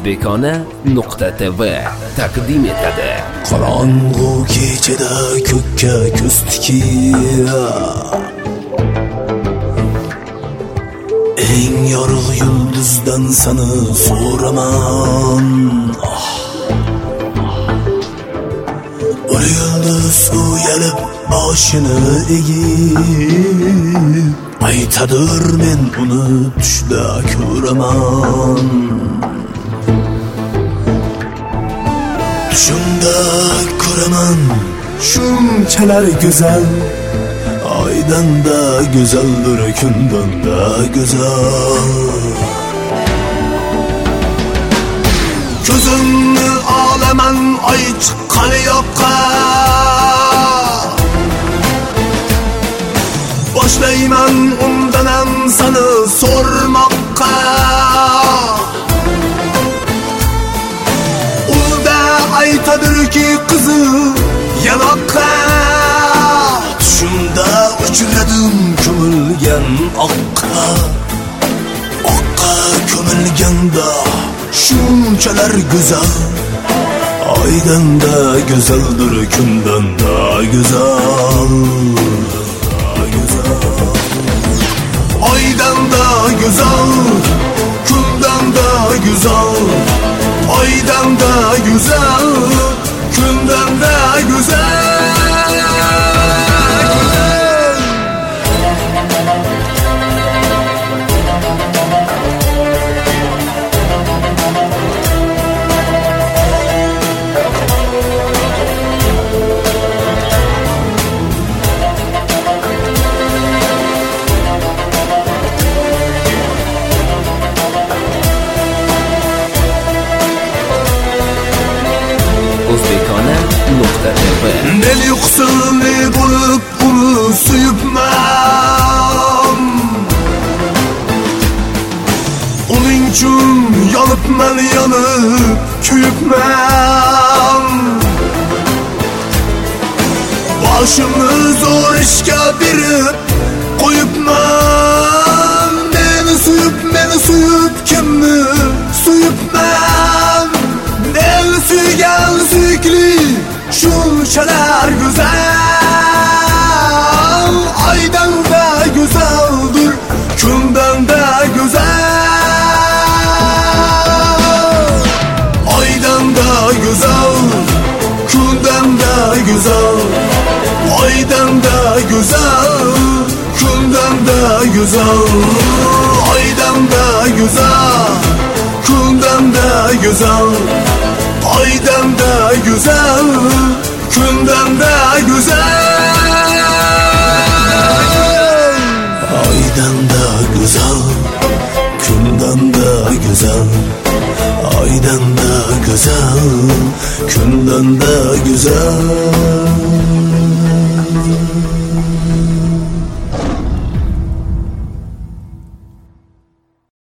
O'zbekona.tv taqdim etadi. Qorong'u kechada ko'kka ko'z tikib, eng yorug' yulduzdan seni so'raman. Bir yulduz uyalib boshini egib, aytadir men uni tushda ko'raman. Tushimda ko'raman shunchalar go'zal, oydan da go'zaldir, kundan da go'zal. Ko'zimni olaman oy chiqqan yoqqa, boshlayman undan ham seni so'rmoqqa. Unda aytadirki qizi yanoqqa, tushimda uchradim ko'milgan oqqa. Oqqa ko'milganda shunchalar go'zal, oydan da go'zaldir, kundan da go'zal. Oydan da güzel, kundan da güzel. Oydan da güzel, kundan da güzel. O'zbekona.tv Neli uqsili bo'lib uni suyibman, uning uchun yonibman, yonib kuyibman. Boshimni zo'r ishga berib qo'yibman. Meni suyib kimni suyibman? Meni suygan suyukli shunchalar go'zal, oydan da go'zaldir, kundan da go'zal. Oydan da go'zal, kundan da go'zal. Oydan da go'zal, kundan da go'zal. Oydan da go'zal, kundan da go'zal. Oydan da güzel, kundan da güzel. Oydan da güzel, kundan da güzel. Oydan da güzel, kundan da güzel.